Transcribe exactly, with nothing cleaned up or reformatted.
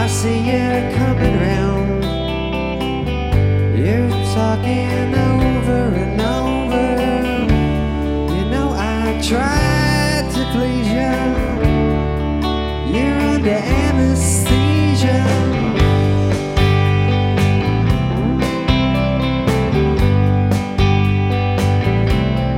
see you coming round. You're talking over and